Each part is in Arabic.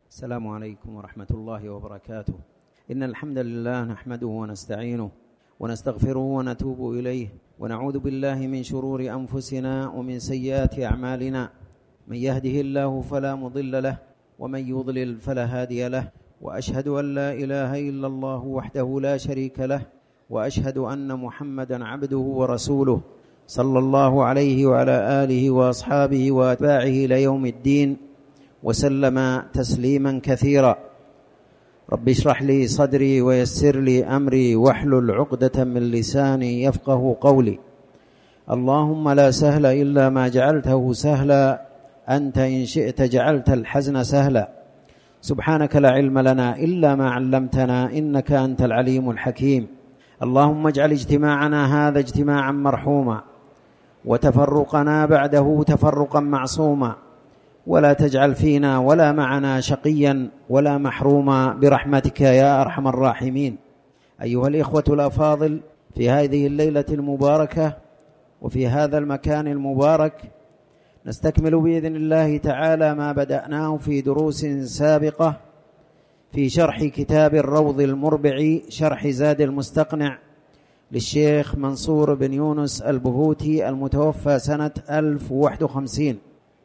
السلام عليكم ورحمة الله وبركاته. إن الحمد لله نحمده ونستعينه ونستغفره ونتوب إليه، ونعوذ بالله من شرور أنفسنا ومن سيئات أعمالنا. من يهده الله فلا مضل له، ومن يضلل فلا هادي له، وأشهد أن لا إله إلا الله وحده لا شريك له، وأشهد أن محمدا عبده ورسوله صلى الله عليه وعلى آله وأصحابه وأتباعه إلى يوم الدين، وسلم تسليما كثيرا. رب اشرح لي صدري ويسر لي أمري واحلل عقدة من لساني يفقه قولي. اللهم لا سهل إلا ما جعلته سهلا، أنت إن شئت جعلت الحزن سهلا. سبحانك لا علم لنا إلا ما علمتنا، إنك أنت العليم الحكيم. اللهم اجعل اجتماعنا هذا اجتماعا مرحوما، وتفرقنا بعده تفرقا معصوما، ولا تجعل فينا ولا معنا شقيا ولا محروما برحمتك يا أرحم الراحمين. أيها الإخوة الأفاضل، في هذه الليلة المباركة وفي هذا المكان المبارك نستكمل بإذن الله تعالى ما بدأناه في دروس سابقة في شرح كتاب الروض المربع، شرح زاد المستقنع للشيخ منصور بن يونس البهوتي المتوفى سنة 1051.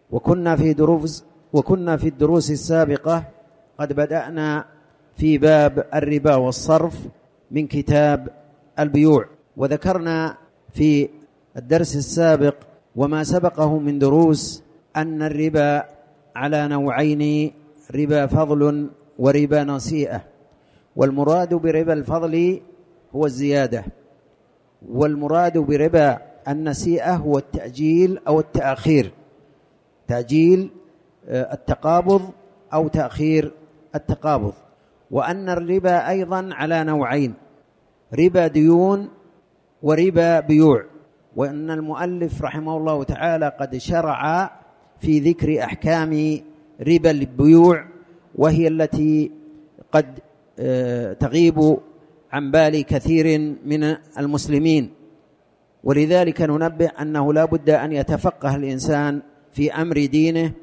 وكنا في الدروس السابقة قد بدأنا في باب الربا والصرف من كتاب البيوع، وذكرنا في الدرس السابق وما سبقه من دروس أن الربا على نوعين: ربا فضل وربا نصيئة. والمراد بربا الفضل هو الزيادة، والمراد بربا النسيئة هو التأجيل أو التأخير، تأجيل التقابض أو تأخير التقابض. وأن الربا أيضا على نوعين: ربا ديون وربا بيوع. وأن المؤلف رحمه الله تعالى قد شرع في ذكر أحكام ربا البيوع، وهي التي قد تغيب عن بال كثير من المسلمين. ولذلك ننبه أنه لا بد أن يتفقه الإنسان في أمر دينه،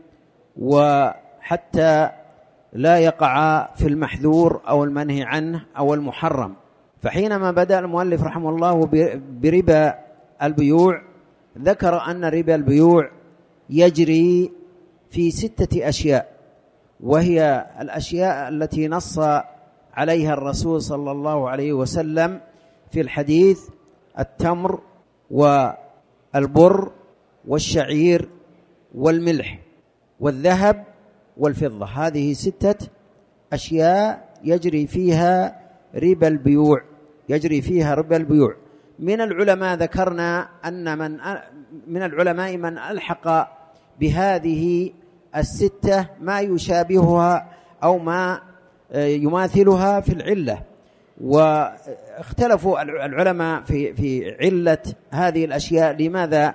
وحتى لا يقع في المحذور أو المنهي عنه أو المحرم. فحينما بدأ المؤلف رحمه الله بربا البيوع، ذكر أن ربا البيوع يجري في 6 أشياء، وهي الأشياء التي نص عليها الرسول صلى الله عليه وسلم في الحديث: التمر والبر والشعير والملح والذهب والفضة. هذه 6 أشياء يجري فيها ربا البيوع، يجري فيها ربا البيوع. من العلماء ذكرنا أن من العلماء من ألحق بهذه 6 ما يشابهها أو ما يماثلها في العلة، واختلفوا العلماء في علة هذه الأشياء، لماذا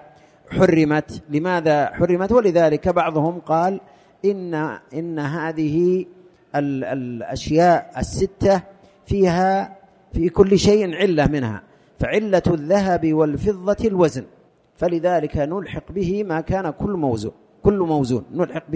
حرمت. ولذلك بعضهم قال إن هذه الأشياء 6 فيها في كل شيء علة منها، فعلة الذهب والفضة الوزن، فلذلك نلحق به ما كان كل موزون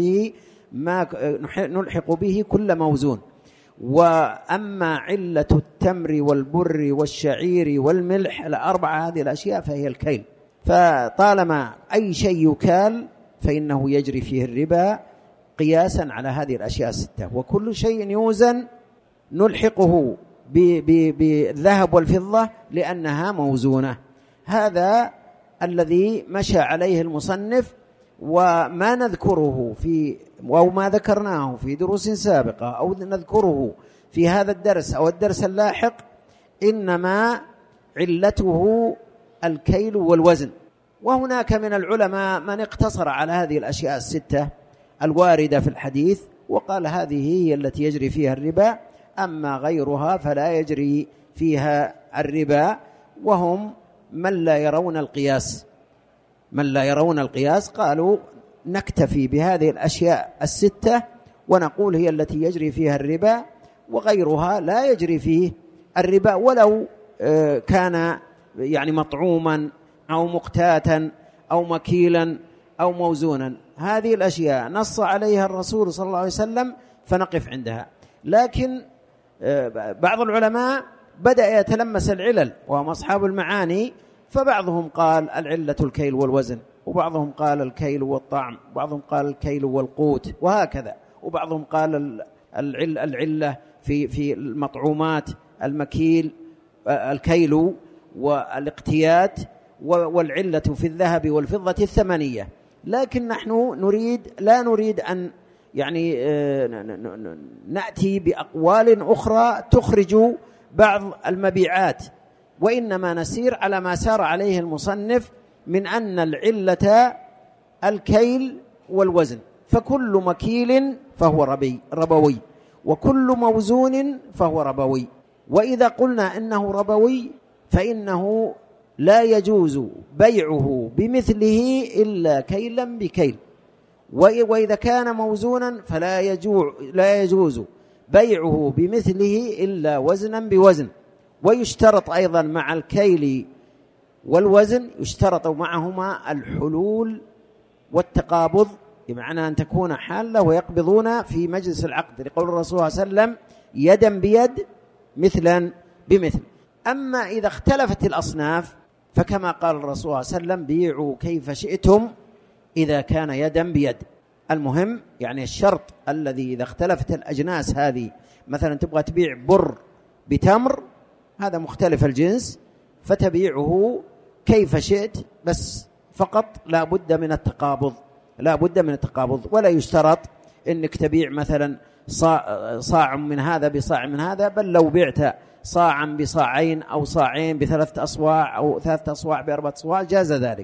نلحق به كل موزون. وأما علة التمر والبر والشعير والملح ال4 هذه الأشياء فهي الكيل، فطالما أي شيء يكال فإنه يجري فيه الربا قياسا على هذه الأشياء 6. وكل شيء يوزن نلحقه بالذهب والفضة لأنها موزونة. هذا الذي مشى عليه المصنف، وما نذكره أو ما ذكرناه في دروس سابقة أو نذكره في هذا الدرس أو الدرس اللاحق إنما علته الكيل والوزن. وهناك من العلماء من اقتصر على هذه الأشياء 6 الواردة في الحديث وقال هذه هي التي يجري فيها الربا، أما غيرها فلا يجري فيها الربا. وهم من لا يرون القياس قالوا نكتفي بهذه الأشياء 6 ونقول هي التي يجري فيها الربا، وغيرها لا يجري فيه الربا ولو كان يعني مطعوما أو مقتاتا أو مكيلا أو موزونا. هذه الأشياء نص عليها الرسول صلى الله عليه وسلم فنقف عندها. لكن بعض العلماء بدأ يتلمس العلل وهم أصحاب المعاني، فبعضهم قال العلة الكيل والوزن، وبعضهم قال الكيل والطعم، وبعضهم قال الكيل والقوت، وهكذا. وبعضهم قال العلة في المطعومات، المكيل الكيل والاقتيات، والعلة في الذهب والفضة الثمنية. لكن نحن لا نريد أن يعني نأتي بأقوال أخرى تخرج بعض المبيعات، وإنما نسير على ما سار عليه المصنف من أن العلة الكيل والوزن، فكل مكيل فهو ربوي، وكل موزون فهو ربوي. وإذا قلنا إنه ربوي فإنه لا يجوز بيعه بمثله إلا كيلا بكيل، وإذا كان موزونا لا يجوز بيعه بمثله إلا وزنا بوزن. ويشترط أيضا مع الكيل والوزن يشترط معهما الحلول والتقابض، بمعنى أن تكون حالة ويقبضون في مجلس العقد، لقول الرسول صلى الله عليه وسلم يدا بيد مثلا بمثل. أما إذا اختلفت الأصناف فكما قال الرسول صلى الله عليه وسلم بيعوا كيف شئتم إذا كان يدا بيد. المهم يعني الشرط الذي إذا اختلفت الأجناس هذه، مثلا تبغى تبيع بر بتمر، هذا مختلف الجنس، فتبيعه كيف شئت، بس فقط لا بد من التقابض، ولا يشترط إنك تبيع مثلا صاع من هذا بصاع من هذا، بل لو بعت صاعا بصاعين أو صاعين ب3 أصواع أو 3 أصواع ب4 أصواع جاز ذلك.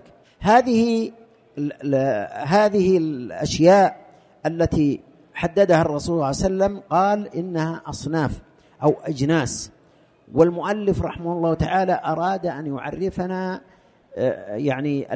هذه الأشياء التي حددها الرسول صلى الله عليه وسلم قال إنها أصناف أو أجناس، والمؤلف رحمه الله تعالى أراد أن يعرفنا يعني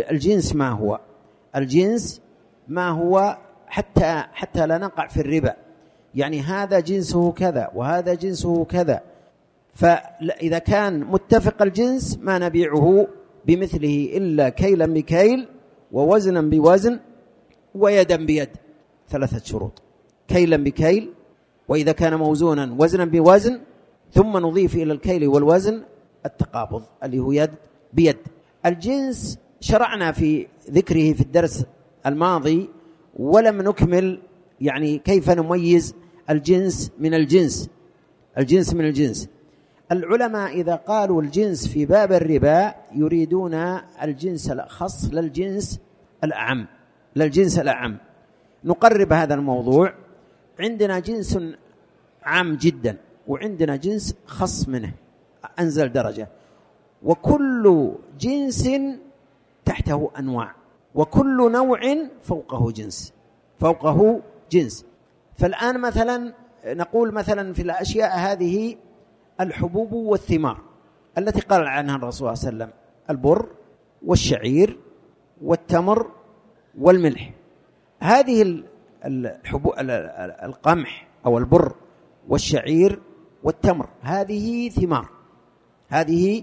الجنس ما هو حتى لا نقع في الربا، يعني هذا جنسه كذا وهذا جنسه كذا، فإذا كان متفق الجنس ما نبيعه بمثله إلا كيلا بكيل ووزنا بوزن ويدا بيد. 3 شروط: كيلا بكيل، وإذا كان موزونا وزنا بوزن، ثم نضيف إلى الكيل والوزن التقابض اللي هو يد بيد. الجنس شرعنا في ذكره في الدرس الماضي ولم نكمل، يعني كيف نميز الجنس من الجنس. العلماء إذا قالوا الجنس في باب الربا يريدون الجنس الأخص للجنس الأعم. نقرب هذا الموضوع. عندنا جنس عام جدا، وعندنا جنس خص منه أنزل درجة، وكل جنس تحته أنواع، وكل نوع فوقه جنس. فالآن مثلا نقول مثلا في الأشياء هذه الحبوب والثمار التي قال عنها الرسول صلى الله عليه وسلم: البر والشعير والتمر والملح. هذه القمح أو البر والشعير والتمر هذه ثمار، هذه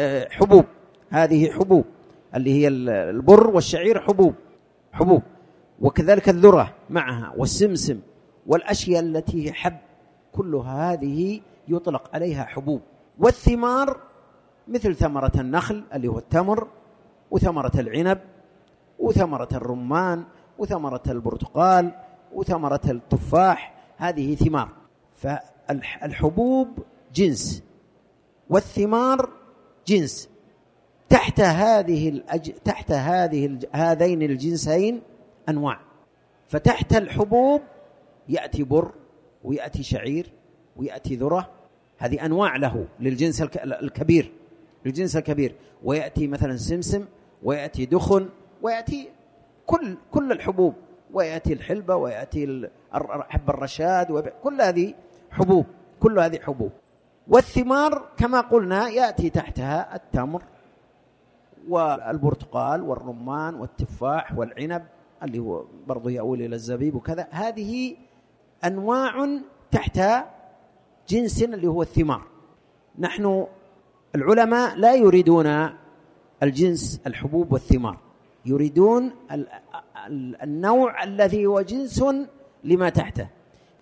حبوب اللي هي البر والشعير حبوب، وكذلك الذرة معها والسمسم والأشياء التي حب، كلها هذه يطلق عليها حبوب. والثمار مثل ثمرة النخل اللي هو التمر، وثمرة العنب، وثمرة الرمان، وثمرة البرتقال، وثمرة التفاح، هذه ثمار. فالحبوب جنس والثمار جنس. تحت هذين الجنسين أنواع. فتحت الحبوب يأتي بر ويأتي شعير ويأتي ذرة، هذه أنواع له للجنس الكبير. ويأتي مثلا سمسم، ويأتي دخن، ويأتي كل الحبوب، ويأتي الحلبة، ويأتي حب الرشاد، كل هذه حبوب. والثمار كما قلنا يأتي تحتها التمر والبرتقال والرمان والتفاح والعنب اللي هو برضو يؤول إلى الزبيب وكذا. هذه أنواع تحت جنس اللي هو الثمار. نحن العلماء لا يريدون الجنس الحبوب والثمار، يريدون النوع الذي هو جنس لما تحته.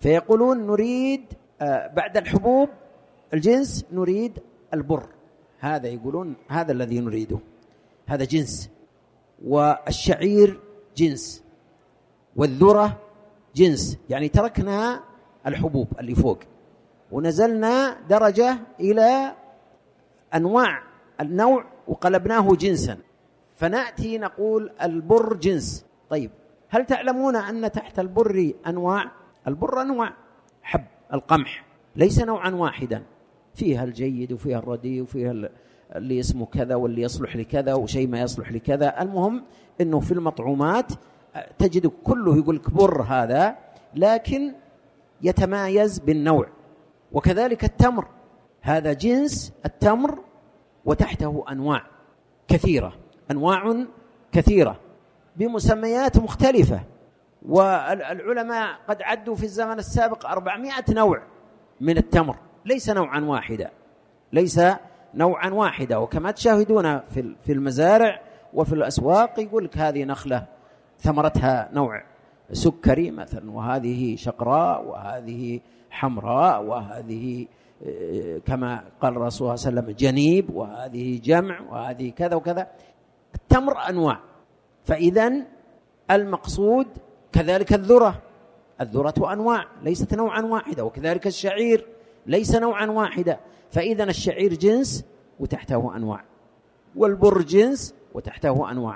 فيقولون نريد بعد الحبوب الجنس نريد البر، هذا يقولون هذا الذي نريده، هذا جنس. والشعير جنس، والذرة جنس، يعني تركنا الحبوب اللي فوق ونزلنا درجة إلى أنواع النوع وقلبناه جنسا، فنأتي نقول البر جنس. طيب هل تعلمون أن تحت البر أنواع؟ البر أنواع، حب القمح ليس نوعا واحدا، فيها الجيد وفيها الرديء وفيها اللي اسمه كذا واللي يصلح لكذا وشيء ما يصلح لكذا. المهم أنه في المطعومات تجد كله يقول بر هذا، لكن يتمايز بالنوع. وكذلك التمر، هذا جنس التمر وتحته أنواع كثيرة، أنواع كثيرة بمسميات مختلفة. والعلماء قد عدوا في الزمن السابق 400 نوع من التمر، ليس نوعا واحدا، ليس نوعا واحدا. وكما تشاهدون في المزارع وفي الأسواق يقول لك هذه نخلة ثمرتها نوع سكري مثلا، وهذه شقراء، وهذه حمراء، وهذه كما قال الرسول صلى الله عليه وسلم جنيب، وهذه جمع، وهذه كذا وكذا. التمر أنواع. فإذن المقصود كذلك الذرة أنواع ليست نوعا واحدة، وكذلك الشعير ليس نوعا واحدا. فإذن الشعير جنس وتحته أنواع، والبر جنس وتحته أنواع،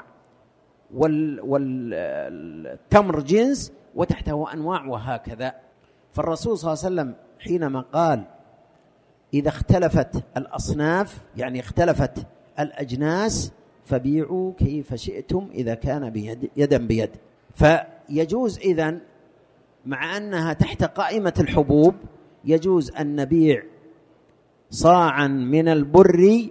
والتمر جنس وتحته أنواع، وهكذا. فالرسول صلى الله عليه وسلم حينما قال إذا اختلفت الأصناف، يعني اختلفت الأجناس، فبيعوا كيف شئتم إذا كان يدا بيد. فيجوز إذن مع أنها تحت قائمة الحبوب يجوز أن نبيع صاعا من البر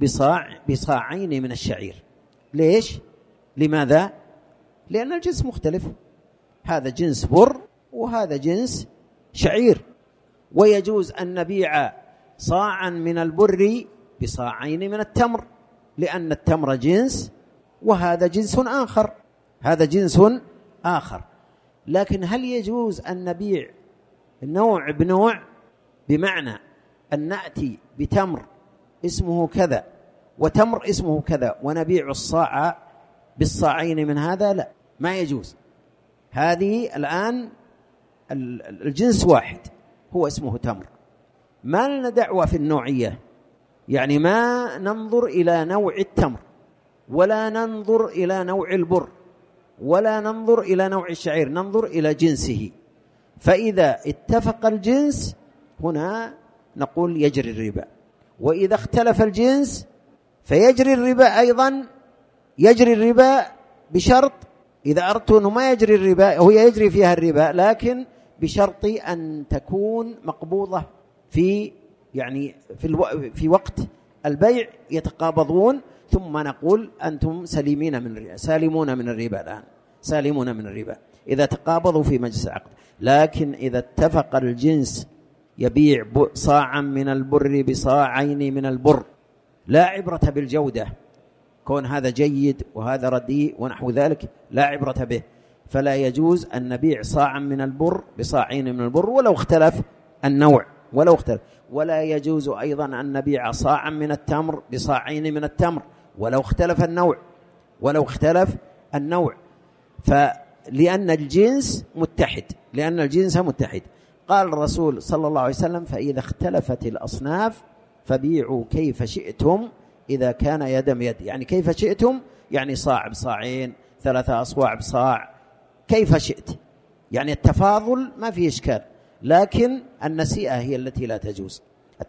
بصاعين من الشعير. ليش؟ لماذا؟ لأن الجنس مختلف، هذا جنس بر وهذا جنس شعير. ويجوز أن نبيع صاعا من البر بصاعين من التمر، لأن التمر جنس وهذا جنس آخر، هذا جنس آخر. لكن هل يجوز أن نبيع نوع بنوع، بمعنى أن نأتي بتمر اسمه كذا وتمر اسمه كذا ونبيع الصاع بالصاعين من هذا؟ لا، ما يجوز. هذه الآن الجنس واحد هو اسمه تمر، ما لنا دعوة في النوعية، يعني ما ننظر إلى نوع التمر ولا ننظر إلى نوع البر ولا ننظر إلى نوع الشعير، ننظر إلى جنسه. فإذا اتفق الجنس هنا نقول يجري الربا، وإذا اختلف الجنس فيجري الربا أيضا. يجري الربا بشرط، إذا أردت أنه ما يجري الربا، هو يجري فيها الربا لكن بشرط أن تكون مقبوضة في يعني في وقت البيع يتقابضون، ثم نقول أنتم سالمون من الربا الآن، سالمون من الربا إذا تقابضوا في مجلس العقد. لكن إذا اتفق الجنس يبيع صاعا من البر بصاعين من البر، لا عبرة بالجودة، كون هذا جيد وهذا رديء ونحو ذلك لا عبرة به، فلا يجوز أن نبيع صاعا من البر بصاعين من البر ولو اختلف النوع، ولو اختلف. ولا يجوز أيضا أن نبيع صاعا من التمر بصاعين من التمر ولو اختلف النوع، ولو اختلف النوع. لأن الجنس متحد، لأن الجنس متحد. قال الرسول صلى الله عليه وسلم فإذا اختلفت الأصناف فبيعوا كيف شئتم إذا كان يدا بيد. يعني كيف شئتم يعني صاع بصاعين، 3 أصواع بصاع، كيف شئت، يعني التفاضل ما فيه إشكال، لكن النسيئة هي التي لا تجوز.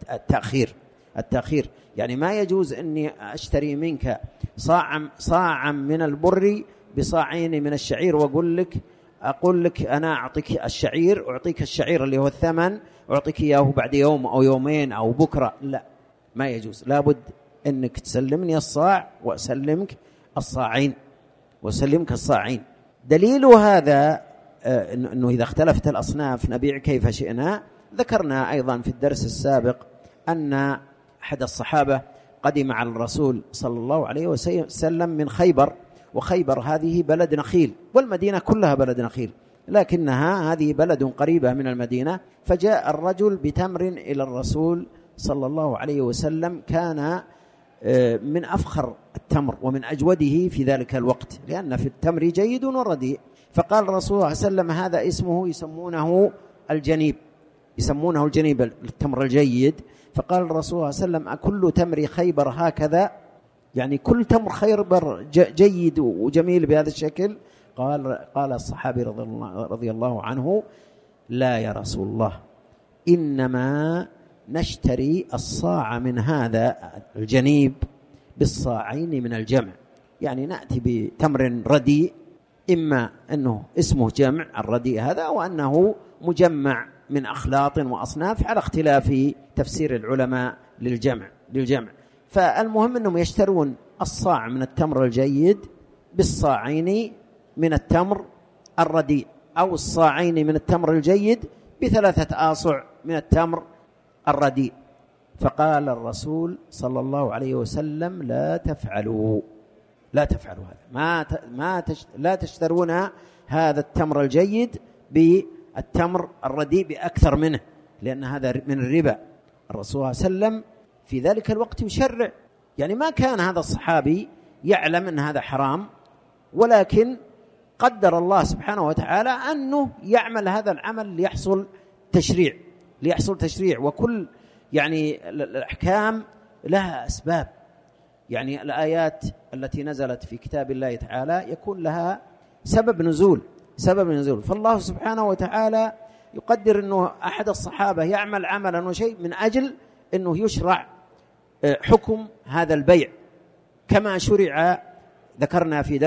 التأخير يعني ما يجوز أني أشتري منك صاعا من البر بصاعين من الشعير أقول لك أنا أعطيك الشعير، أعطيك الشعير اللي هو الثمن، أعطيك إياه بعد يوم أو يومين أو بكرة، لا، ما يجوز. لابد أنك تسلمني الصاع وأسلمك الصاعين، وأسلمك الصاعين. دليل هذا أنه إذا اختلفت الأصناف نبيع كيف شئنا. ذكرنا أيضا في الدرس السابق أن أحد الصحابة قدم على الرسول صلى الله عليه وسلم من خيبر، وخيبر هذه بلد نخيل، والمدينة كلها بلد نخيل، لكنها هذه بلد قريبة من المدينة. فجاء الرجل بتمر إلى الرسول صلى الله عليه وسلم، كان من أفخر التمر ومن أجوده في ذلك الوقت، لأن في التمر جيد ورديء. فقال الرسول صلى الله عليه وسلم هذا اسمه يسمونه الجنيب، يسمونه الجنيب التمر الجيد. فقال الرسول صلى الله عليه وسلم أكل تمر خيبر هكذا؟ يعني كل تمر خيبر جيد وجميل بهذا الشكل؟ قال الصحابي رضي الله عنه لا يا رسول الله، إنما نشتري الصاع من هذا الجنيب بالصاعين من الجمع. يعني نأتي بتمر رديء، إما أنه اسمه جمع الرديء هذا، وأنه مجمع من أخلاط وأصناف على اختلاف تفسير العلماء للجمع. فالمهم أنهم يشترون الصاع من التمر الجيد بالصاعين من التمر الرديء، أو الصاعين من التمر الجيد ب3 آصع من التمر الرديء. فقال الرسول صلى الله عليه وسلم لا تفعلوا هذا، لا تشترون هذا التمر الجيد بالتمر الرديء بأكثر منه، لأن هذا من الربا. الرسول صلى الله عليه وسلم في ذلك الوقت يشرع، يعني ما كان هذا الصحابي يعلم أن هذا حرام، ولكن قدر الله سبحانه وتعالى أنه يعمل هذا العمل ليحصل تشريع. وكل يعني الأحكام لها أسباب، يعني الآيات التي نزلت في كتاب الله تعالى يكون لها سبب نزول. فالله سبحانه وتعالى يقدر أنه أحد الصحابة يعمل عملا وشيء من أجل أنه يشرع حكم هذا البيع، كما شرع، ذكرنا في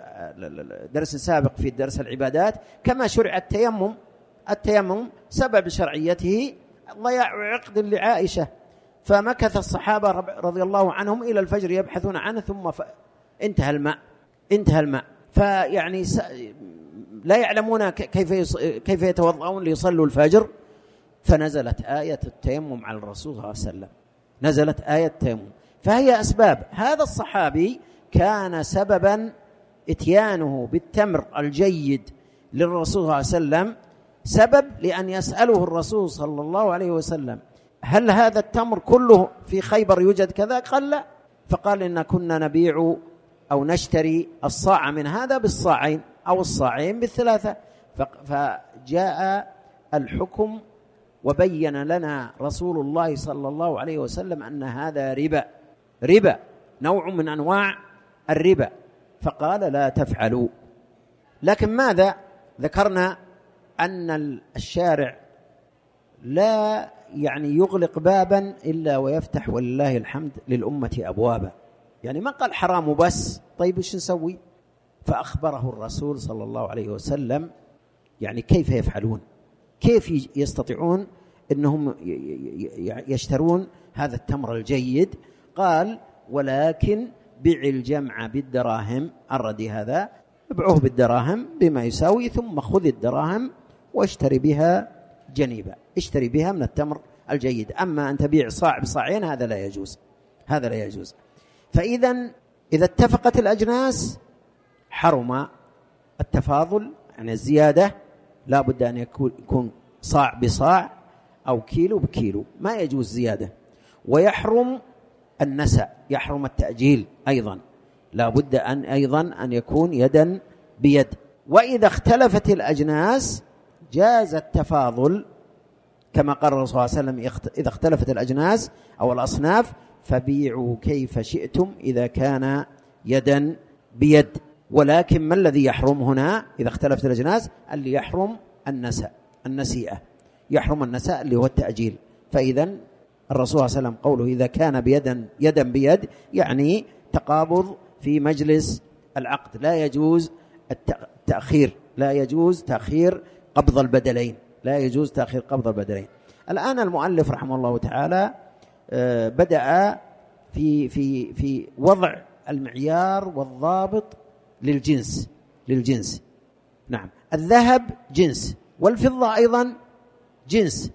درس سابق في درس العبادات، كما شرع التيمم سبب شرعيته ضياع عقد لعائشة، فمكث الصحابة رضي الله عنهم إلى الفجر يبحثون عنه، ثم انتهى الماء. فيعني لا يعلمون كيف يتوضؤون ليصلوا الفجر، فنزلت آية التيمم على الرسول صلى الله عليه وسلم، نزلت آية التيمم. فهي أسباب. هذا الصحابي كان سببا اتيانه بالتمر الجيد للرسول صلى الله عليه وسلم، سبب لأن يسأله الرسول صلى الله عليه وسلم هل هذا التمر كله في خيبر يوجد كذا؟ قال لا. فقال إن كنا نبيع أو نشتري الصاع من هذا بالصاعين أو الصاعين ب3. فجاء الحكم وبين لنا رسول الله صلى الله عليه وسلم أن هذا ربا، نوع من أنواع الربا، فقال لا تفعلوا. لكن ماذا ذكرنا؟ أن الشارع لا يعني يغلق بابا إلا ويفتح ولله الحمد للأمة أبوابا. يعني ما قال حرام بس، طيب إيش نسوي؟ فأخبره الرسول صلى الله عليه وسلم يعني كيف يفعلون، كيف يستطيعون أنهم يشترون هذا التمر الجيد. قال ولكن بيع الجمع بالدراهم، الردي هذا ابعوه بالدراهم بما يساوي، ثم خذ الدراهم واشتري بها جنيبا، اشتري بها من التمر الجيد. أما أن تبيع صاع بصاعين هذا لا يجوز. فإذا إذا اتفقت الأجناس حرم التفاضل، يعني الزيادة لا بد أن يكون صاع بصاع أو كيلو بكيلو، ما يجوز زيادة. ويحرم النسأ، يحرم التأجيل أيضا، لا بد أن يكون يدا بيد. وإذا اختلفت الأجناس جاز التفاضل، كما قال الرسول صلى الله عليه وسلم إذا اختلفت الأجناس أو الأصناف فبيعوا كيف شئتم إذا كان يدا بيد. ولكن ما الذي يحرم هنا إذا اختلفت الأجناس؟ اللي يحرم النسيئة، يحرم النساء اللي هو التأجيل. فإذا الرسول صلى الله عليه وسلم قوله إذا كان يدا بيد يعني تقابض في مجلس العقد، لا يجوز التأخير، لا يجوز تأخير قبض البدلين، لا يجوز تأخير قبض البدلين. الآن المؤلف رحمه الله تعالى بدأ في وضع المعيار والضابط للجنس. نعم، الذهب جنس والفضة أيضا جنس،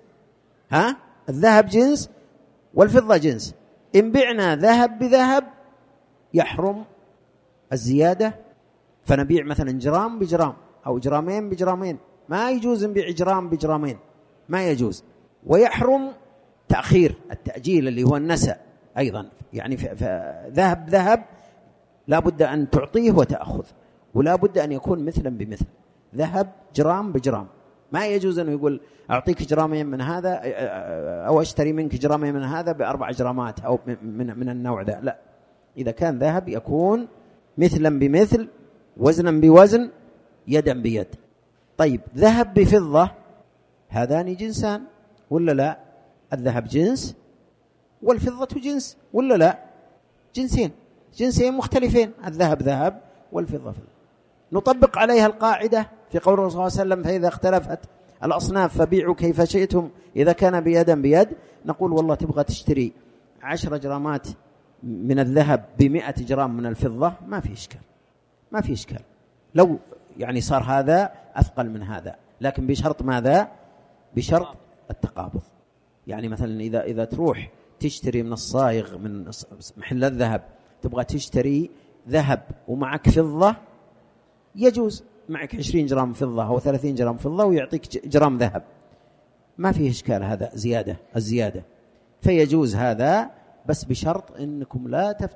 الذهب جنس والفضة جنس. إن بعنا ذهب بذهب يحرم الزيادة، فنبيع مثلا جرام بجرام أو جرامين بجرامين، ما يجوز نبيع جرام بجرامين، ما يجوز. ويحرم تأخير التأجيل اللي هو النسأ أيضا، يعني ذهب لا بد أن تعطيه وتأخذ، ولا بد أن يكون مثلا بمثل، ذهب جرام بجرام. ما يجوز أنه يقول أعطيك جرامين من هذا أو أشتري منك جرامين من هذا ب4 جرامات أو من النوع ذا، لا. إذا كان ذهب يكون مثلا بمثل، وزنا بوزن، يدا بيد. طيب ذهب بفضة، هذان جنسان ولا لا؟ الذهب جنس والفضة جنس ولا لا؟ جنسين مختلفين، الذهب ذهب والفضة فضة. نطبق عليها القاعدة في قول الرسول صلى الله عليه وسلم: فإذا اختلفت الأصناف فبيعوا كيف شئتم إذا كان بيدا بيد. نقول والله تبغى تشتري 10 جرامات من الذهب ب100 جرام من الفضة، ما في إشكال لو يعني صار هذا أثقل من هذا، لكن بشرط ماذا؟ بشرط التقابض. يعني مثلا إذا تروح تشتري من الصايغ من محل الذهب، تبغى تشتري ذهب ومعك فضة، يجوز معك 20 جرام فضة أو 30 جرام فضة ويعطيك جرام ذهب، ما فيه إشكال، هذا الزيادة فيجوز هذا، بس بشرط أنكم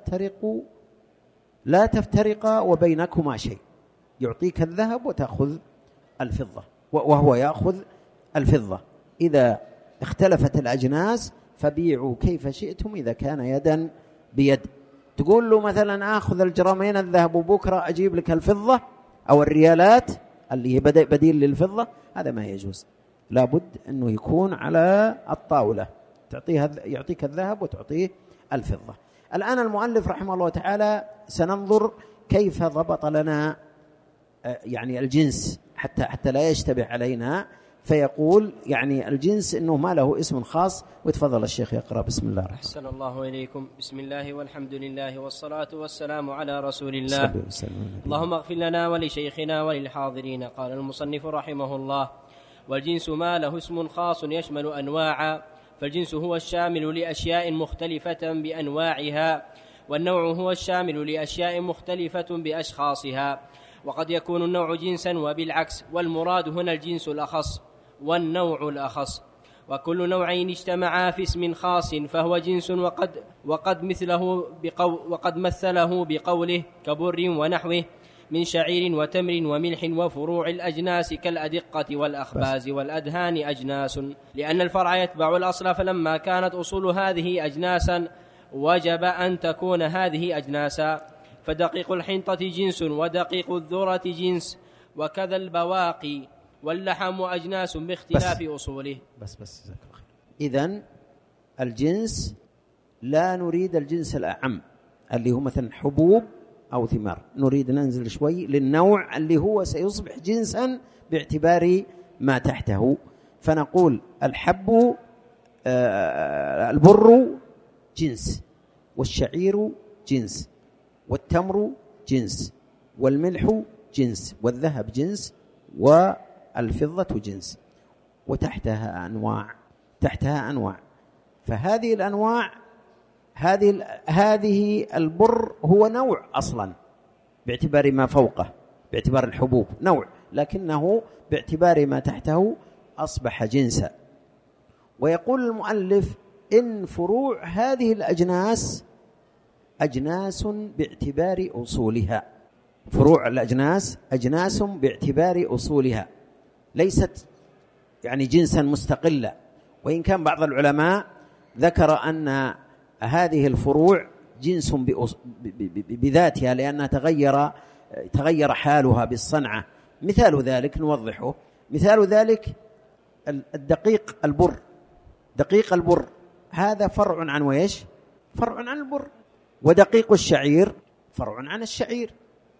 لا تفترقا وبينكما شيء، يعطيك الذهب وتأخذ الفضة وهو يأخذ الفضة. إذا اختلفت الأجناس فبيعوا كيف شئتم إذا كان يدا بيد. تقول له مثلا آخذ الجرامين الذهب وبكرة أجيب لك الفضة أو الريالات اللي هي بديل للفضة، هذا ما يجوز، لابد أنه يكون على الطاولة، يعطيك الذهب وتعطيه الفضة. الآن المؤلف رحمه الله تعالى سننظر كيف ضبط لنا يعني الجنس حتى لا يشتبه علينا، فيقول يعني الجنس إنه ما له اسم خاص. وتفضل الشيخ يقرأ. بسم الله الرحمن الرحيم. أحسن الله إليكم. بسم الله والحمد لله والصلاة والسلام على رسول الله. اللهم اغفر لنا ولشيخنا وللحاضرين. قال المصنف رحمه الله: والجنس ما له اسم خاص يشمل أنواعا، فالجنس هو الشامل لأشياء مختلفة بأنواعها، والنوع هو الشامل لأشياء مختلفة بأشخاصها. وقد يكون النوع جنسا وبالعكس، والمراد هنا الجنس الأخص والنوع الأخص. وكل نوعين اجتمعا في اسم خاص فهو جنس، وقد مثله بقوله: كبر ونحوه من شعير وتمر وملح وفروع الأجناس كالأدقة والأخباز والأدهان أجناس، لأن الفرع يتبع الأصل، فلما كانت أصول هذه أجناسا وجب أن تكون هذه أجناسا. فدقيق الحنطة جنس، ودقيق الذرة جنس، وكذا البواقي، واللحم أجناس باختلاف أصوله. بس إذن الجنس لا نريد الجنس الأعم اللي هو مثلا حبوب أو ثمار، نريد ننزل شوي للنوع اللي هو سيصبح جنسا باعتبار ما تحته. فنقول الحب البر جنس، والشعير جنس، والتمر جنس، والملح جنس، والذهب جنس، والفضة جنس، وتحتها أنواع. فهذه الأنواع هذه البر هو نوع أصلا باعتبار ما فوقه، باعتبار الحبوب نوع، لكنه باعتبار ما تحته أصبح جنسا. ويقول المؤلف إن فروع هذه الأجناس أجناس باعتبار أصولها، فروع الأجناس أجناس باعتبار أصولها، ليست يعني جنسا مستقلا. وإن كان بعض العلماء ذكر أن هذه الفروع جنس بذاتها لأنها تغير حالها بالصنعة. مثال ذلك نوضحه، مثال ذلك الدقيق البر، دقيق البر هذا فرع عن ويش؟ فرع عن البر. ودقيق الشعير فرع عن الشعير،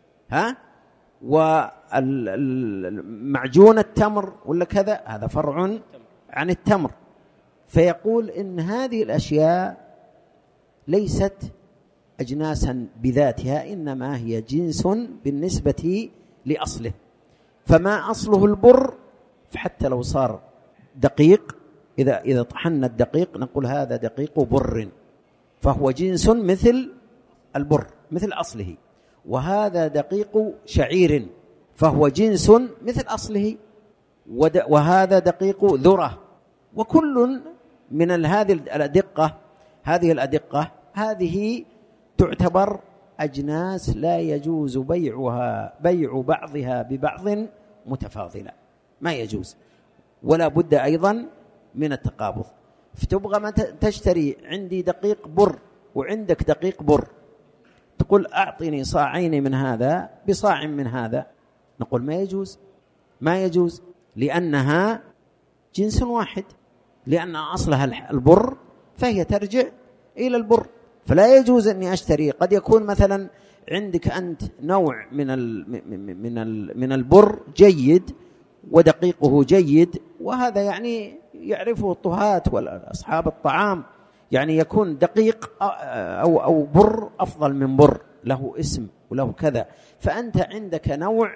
ومعجون التمر ولا كذا هذا فرع عن التمر. فيقول إن هذه الأشياء ليست أجناسا بذاتها، إنما هي جنس بالنسبة لأصله. فما أصله البر، فحتى لو صار دقيق، إذا طحنا الدقيق نقول هذا دقيق بر، فهو جنس مثل البر مثل أصله. وهذا دقيق شعير، فهو جنس مثل أصله. وهذا دقيق ذرة. وكل من هذه الأدقة هذه تعتبر أجناس لا يجوز بيع بعضها ببعض متفاضلة، ما يجوز، ولا بد أيضا من التقابض. فتبغى ما تشتري عندي دقيق بر وعندك دقيق بر، تقول أعطني صاعين من هذا بصاع من هذا، نقول ما يجوز لأنها جنس واحد، لأن أصلها البر فهي ترجع إلى البر، فلا يجوز أني أشتري. قد يكون مثلا عندك أنت نوع من البر جيد ودقيقه جيد، وهذا يعني يعرفه الطهاة والأصحاب الطعام، يعني يكون دقيق أو بر أفضل من بر، له اسم وله كذا. فأنت عندك نوع،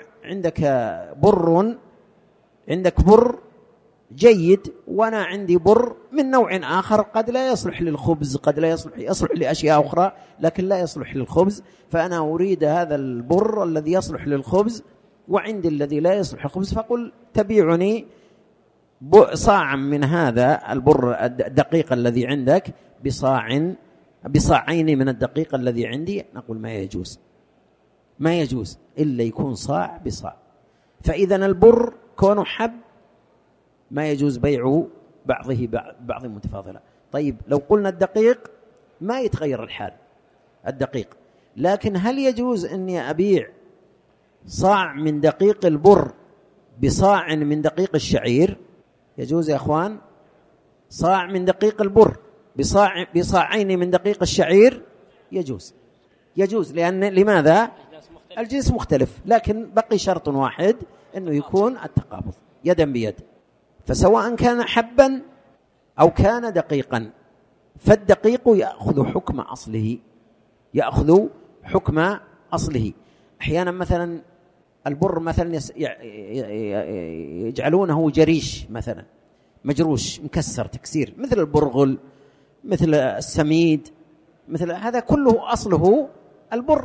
عندك بر جيد، وأنا عندي بر من نوع آخر قد لا يصلح للخبز، قد لا يصلح لأشياء أخرى، لكن لا يصلح للخبز. فأنا أريد هذا البر الذي يصلح للخبز، وعندي الذي لا يصلح للخبز، فقل تبيعني صاعا من هذا البر الدقيق الذي عندك بصاعين من الدقيق الذي عندي. نقول ما يجوز إلا يكون صاع بصاع. فإذا البر كونه حب ما يجوز بيع بعضه بعض متفاضلة. طيب لو قلنا الدقيق ما يتغير الحال الدقيق، لكن هل يجوز أني أبيع صاع من دقيق البر بصاع من دقيق الشعير؟ يجوز يا أخوان. صاع من دقيق البر بصاعين من دقيق الشعير يجوز لأن لماذا؟ الجنس مختلف، لكن بقي شرط واحد أنه يكون التقابض يدا بيد. فسواء كان حبا أو كان دقيقا، فالدقيق يأخذ حكم أصله. أحيانا مثلا البر مثلا يجعلونه جريش مثلا، مجروش مكسر تكسير، مثل البرغل، مثل السميد، مثل هذا كله أصله البر.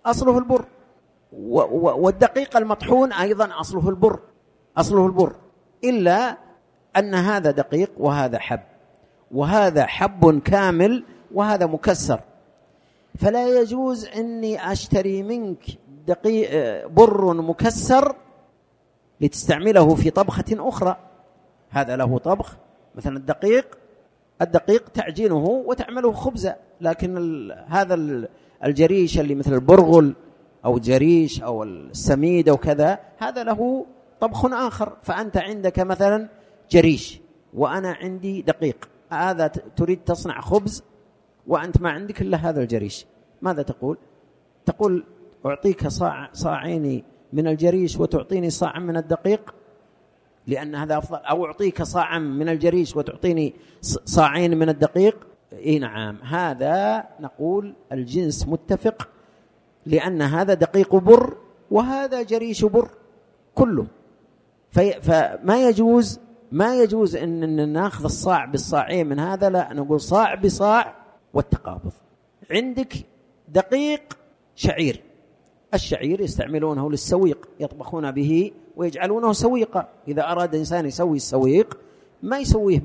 والدقيق المطحون أيضا أصله البر، إلا أن هذا دقيق وهذا حب، وهذا حب كامل وهذا مكسر. فلا يجوز أني أشتري منك بر مكسر لتستعمله في طبخة أخرى. هذا له طبخ، مثلا الدقيق تعجينه وتعمله خبزة، لكن هذا الجريش اللي مثل البرغل أو الجريش أو السميد أو كذا، هذا له طبخ آخر. فأنت عندك مثلا جريش وأنا عندي دقيق، هذا تريد تصنع خبز وأنت ما عندك إلا هذا الجريش، ماذا تقول أعطيك صاعين من الجريش وتعطيني صاع من الدقيق لأن هذا أفضل، أو أعطيك صاعا من الجريش وتعطيني صاعين من الدقيق؟ إيه نعم، هذا نقول الجنس متفق، لأن هذا دقيق بر وهذا جريش بر كله. فما يجوز أن نأخذ الصاع بالصاعين من هذا، لا، نقول صاع بصاع والتقابض. عندك دقيق شعير، الشعير يستعملونه للسويق، يطبخون به ويجعلونه سويقة. إذا أراد إنسان يسوي السويق ما يسويه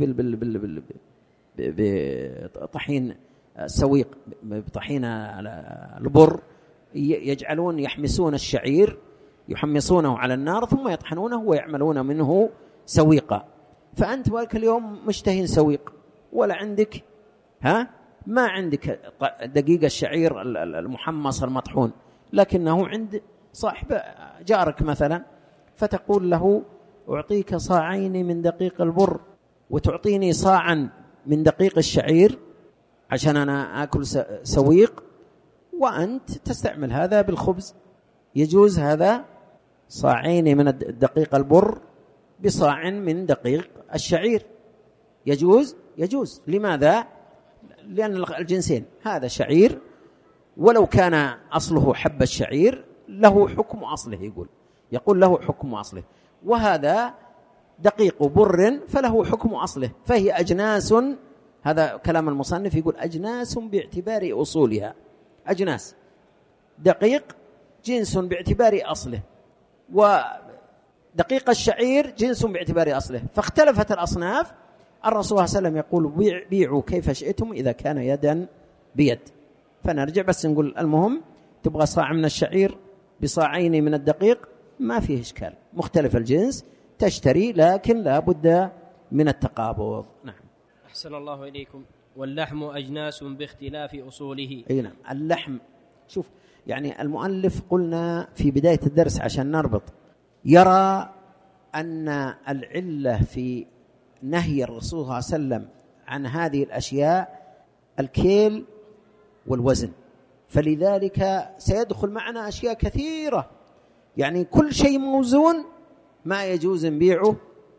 بطحين السويق، بطحين البر، يحمسون الشعير، يحمصونه على النار ثم يطحنونه ويعملون منه سويقة. فأنت ذاك اليوم مشتهين سويق ولا عندك ما عندك دقيق الشعير المحمص المطحون، لكنه عند صاحب جارك مثلا، فتقول له أعطيك صاعين من دقيق البر وتعطيني صاعا من دقيق الشعير عشان أنا أكل سويق، وأنت تستعمل هذا بالخبز. يجوز هذا؟ صاعين من دقيق البر بصاع من دقيق الشعير يجوز. لماذا؟ لأن الجنسين، هذا شعير ولو كان أصله حب الشعير له حكم أصله، يقول له حكم أصله، وهذا دقيق بر فله حكم أصله، فهي أجناس. هذا كلام المصنف، يقول أجناس باعتبار أصولها، أجناس، دقيق جنس باعتبار أصله، دقيق الشعير جنس باعتبار أصله، فاختلفت الأصناف. الرسول صلى الله عليه وسلم يقول بيعوا كيف شئتم إذا كان يدا بيد. فنرجع بس نقول المهم تبغى صاع من الشعير بصاعين من الدقيق ما فيه إشكال، مختلف الجنس تشتري، لكن لا بد من التقابض. نعم. أحسن الله إليكم. واللحم أجناس باختلاف أصوله. أي نعم. اللحم، شوف يعني المؤلف قلنا في بداية الدرس عشان نربط، يرى أن العلة في نهي الرسول صلى الله عليه وسلم عن هذه الأشياء الكيل والوزن، فلذلك سيدخل معنا أشياء كثيرة. يعني كل شيء موزون ما يجوز نبيعه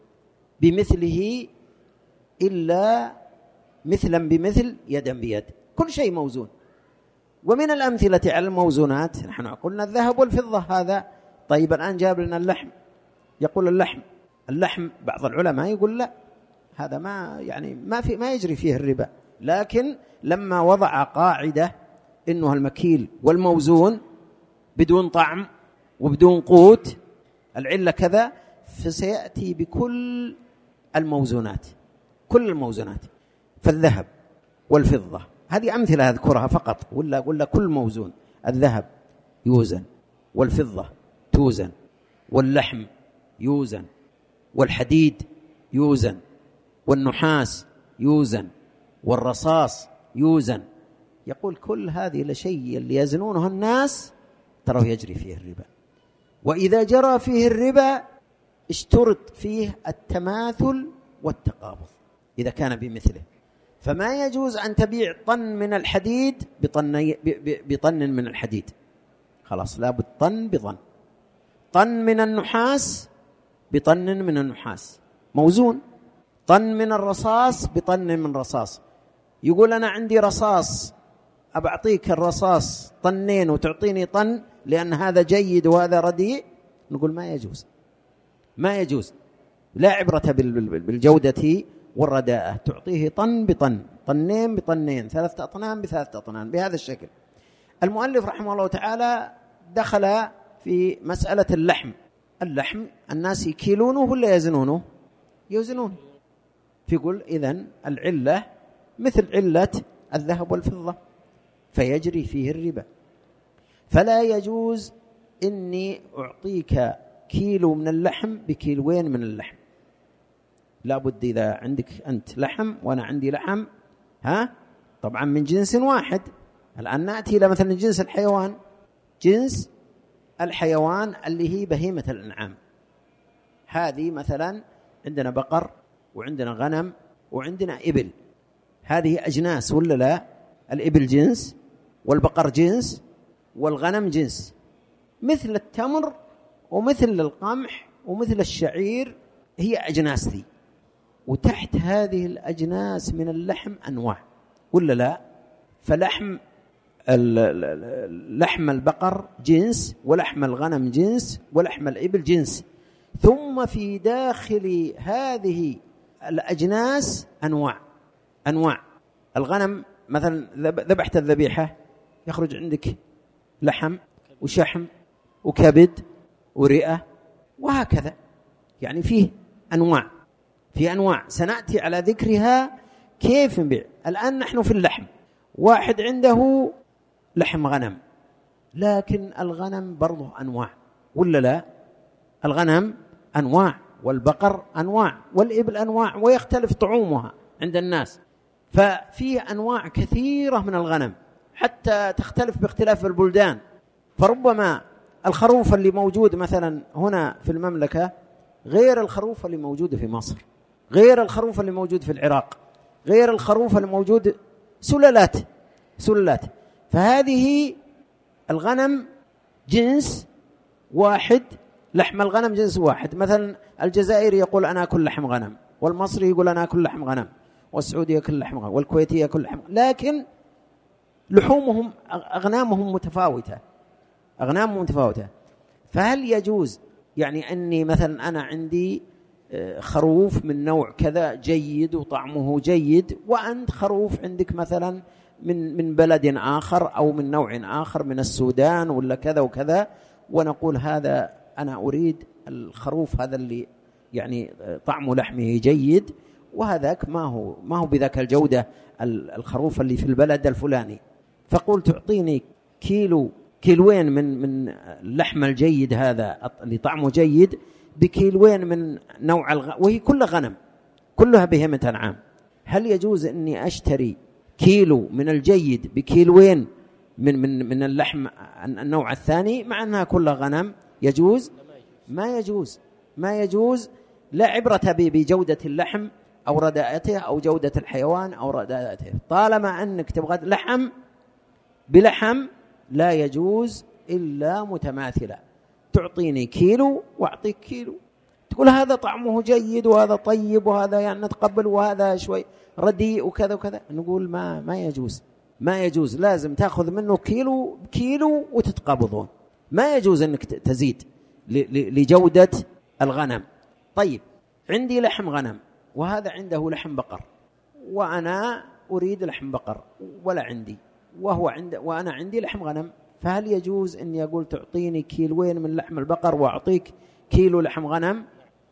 بمثله إلا مثلا بمثل يدا بيد، كل شيء موزون. ومن الأمثلة على الموزونات نحن قلنا الذهب والفضة هذا. طيب الآن جاب لنا اللحم، يقول اللحم بعض العلماء يقول لا، هذا ما يجري فيه الربا، لكن لما وضع قاعدة إنه المكيل والموزون بدون طعم وبدون قوت العلة كذا، فسيأتي بكل الموزونات، كل الموزونات. فالذهب والفضة هذه أمثلة أذكرها فقط، ولا كل موزون. الذهب يوزن، والفضة توزن، واللحم يوزن، والحديد يوزن، والنحاس يوزن، والرصاص يوزن. يقول كل هذه الشيء اللي يزنونه الناس ترى يجري فيه الربا، وإذا جرى فيه الربا اشترط فيه التماثل والتقابض إذا كان بمثله. فما يجوز أن تبيع طن من الحديد بطن من الحديد، خلاص لابد طن بطن. طن من النحاس بطن من النحاس موزون. طن من الرصاص بطن من رصاص. يقول أنا عندي رصاص أبعطيك الرصاص طنين وتعطيني طن لأن هذا جيد وهذا رديء، نقول ما يجوز، ما يجوز. لا عبرة بالجودة والرداءة، تعطيه طن بطن، طنين بطنين، 3 أطنان ب3 أطنان، بهذا الشكل. المؤلف رحمه الله تعالى دخل في مسألة اللحم الناس يكيلونه ولا يزنونه؟ يوزنونه. فيقول إذن العلة مثل علة الذهب والفضة فيجري فيه الربا. فلا يجوز إني أعطيك كيلو من اللحم بكيلوين من اللحم، لابد إذا عندك أنت لحم وأنا عندي لحم طبعا من جنس واحد. الآن نأتي إلى مثلا جنس الحيوان، جنس الحيوان اللي هي بهيمة الأنعام. هذه مثلا عندنا بقر وعندنا غنم وعندنا إبل، هذه أجناس ولا لا؟ الإبل جنس، والبقر جنس، والغنم جنس، مثل التمر ومثل القمح ومثل الشعير، هي أجناس ذي. وتحت هذه الأجناس من اللحم أنواع ولا لا؟ فلحم لحم البقر جنس، ولحم الغنم جنس، ولحم الإبل جنس. ثم في داخل هذه الأجناس أنواع. الغنم مثلا ذبحت الذبيحة يخرج عندك لحم وشحم وكبد ورئة وهكذا، يعني فيه أنواع سنأتي على ذكرها كيف نبيع. الآن نحن في اللحم، واحد عنده لحم غنم، لكن الغنم برضه أنواع ولا لا؟ الغنم أنواع، والبقر أنواع، والإبل أنواع، ويختلف طعومها عند الناس. ففيه أنواع كثيرة من الغنم حتى تختلف باختلاف البلدان. فربما الخروف اللي موجود مثلا هنا في المملكة غير الخروف اللي موجود في مصر، غير الخروف اللي موجود في العراق، غير الخروف اللي موجود، سلالات. فهذه الغنم جنس واحد، لحم الغنم جنس واحد. مثلا الجزائري يقول أنا أكل لحم غنم، والمصري يقول أنا أكل لحم غنم، والسعودي يأكل لحم غنم، والكويتي يأكل لحم، لكن لحومهم أغنامهم متفاوتة. فهل يجوز يعني أني مثلا أنا عندي خروف من نوع كذا جيد وطعمه جيد، وأنت خروف عندك مثلا من بلد آخر أو من نوع آخر من السودان ولا كذا وكذا، ونقول هذا أنا أريد الخروف هذا اللي يعني طعم لحمه جيد، وهذاك ما هو بذاك الجودة الخروف اللي في البلد الفلاني، فقلت تعطيني كيلوين من اللحم الجيد هذا اللي طعمه جيد بكيلوين من نوع وهي كلها غنم، كلها بهيمة أنعام. هل يجوز أني أشتري كيلو من الجيد بكيلوين من اللحم النوع الثاني مع أنها كلها غنم؟ يجوز؟ ما يجوز. لا عبرة بجودة اللحم أو رداءته أو جودة الحيوان أو رداءته، طالما أنك تبغى لحم بلحم لا يجوز إلا متماثلة. تعطيني كيلو وأعطيك كيلو، تقول هذا طعمه جيد وهذا طيب وهذا يعني نتقبل وهذا شوي رديء وكذا وكذا، نقول ما يجوز. لازم تأخذ منه كيلو وتتقابضون، ما يجوز أنك تزيد لجودة الغنم. طيب عندي لحم غنم وهذا عنده لحم بقر، وأنا أريد لحم بقر ولا عندي، وأنا عندي لحم غنم، فهل يجوز أني أقول تعطيني كيلوين من لحم البقر وأعطيك كيلو لحم غنم؟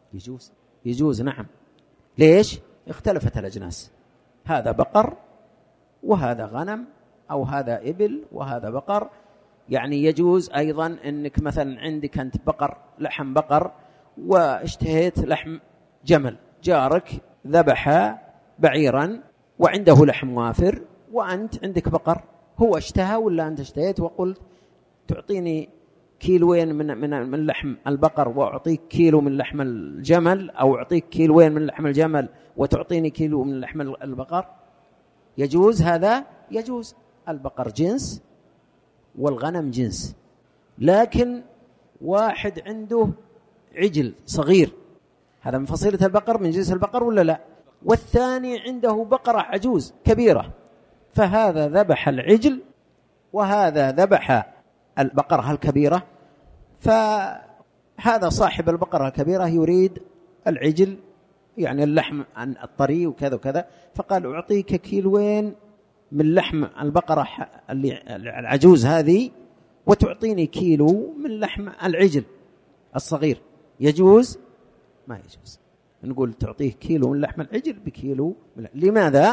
يجوز نعم. ليش؟ اختلفت الأجناس، هذا بقر وهذا غنم، أو هذا إبل وهذا بقر. يعني يجوز أيضا أنك مثلا عندك أنت لحم بقر واشتهيت لحم جمل، جارك ذبح بعيرا وعنده لحم وافر وأنت عندك بقر، هو اشتهى ولا أنت اشتهيت وقلت تعطيني كيلوين من لحم البقر وأعطيك كيلو من لحم الجمل، أو أعطيك كيلوين من لحم الجمل وتعطيني كيلو من لحم البقر. يجوز هذا؟ يجوز. البقر جنس والغنم جنس، لكن واحد عنده عجل صغير، هذا من فصيلة البقر من جنس البقر ولا لا؟ والثاني عنده بقرة عجوز كبيرة، فهذا ذبح العجل وهذا ذبح البقرة الكبيرة، فهذا صاحب البقرة الكبيرة يريد العجل يعني اللحم الطري وكذا وكذا، فقال أعطيك كيلوين من لحم البقرة العجوز هذه وتعطيني كيلو من لحم العجل الصغير. يجوز؟ ما يجوز. نقول تعطيه كيلو من لحم العجل بكيلو لماذا؟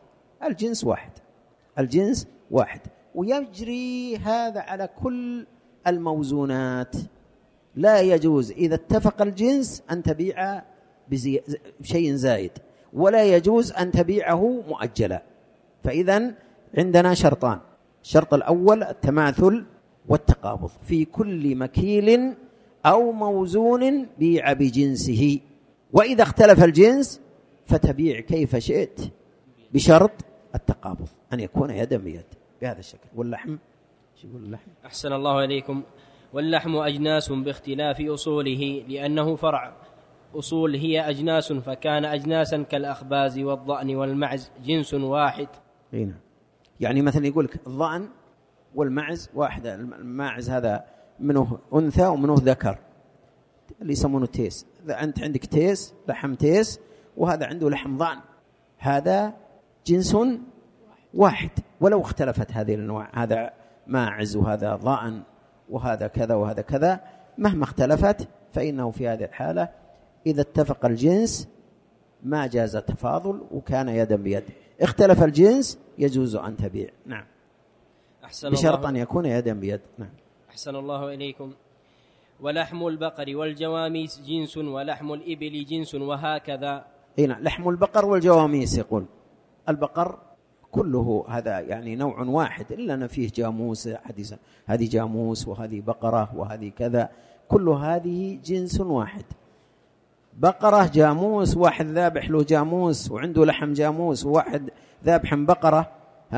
الجنس واحد، ويجري هذا على كل الموزونات. لا يجوز إذا اتفق الجنس أن تبيع بشيء زايد، ولا يجوز أن تبيعه مؤجلا. فإذن عندنا شرطان: الشرط الأول التماثل والتقابض في كل مكيل أو موزون بيع بجنسه، وإذا اختلف الجنس فتبيع كيف شئت بشرط التقابض، أن يكون يدا بيد بهذا الشكل. واللحم شو يقول اللحم؟ أحسن الله إليكم. واللحم أجناس باختلاف أصوله، لأنه فرع أصول هي أجناس، فكان أجناسا كالأخباز والضأن والمعز جنس واحد. هنا يعني مثلا يقولك الضأن والمعز واحد، الماعز هذا منه أنثى ومنه ذكر اللي يسمونه تيس، إذا أنت عندك تيس لحم تيس وهذا عنده لحم ضأن، هذا جنس واحد ولو اختلفت هذه الأنواع، هذا ماعز وهذا ضأن وهذا كذا وهذا كذا، مهما اختلفت فإنه في هذه الحالة إذا اتفق الجنس ما جاز التفاضل وكان يدا بيد. اختلف الجنس يجوز أن تبيع. نعم، بشرط أن يكون يدا بيد. نعم. أحسن الله إليكم. ولحم البقر والجواميس جنس، ولحم الإبل جنس، وهكذا. هنا لحم البقر والجواميس، يقول البقر كله هذا يعني نوع واحد، إلا أن فيه جاموس حديثا، هذه جاموس وهذه بقرة وهذه كذا، كل هذه جنس واحد. بقرة جاموس، واحد ذابح له جاموس وعنده لحم جاموس، وواحد ذابح بقرة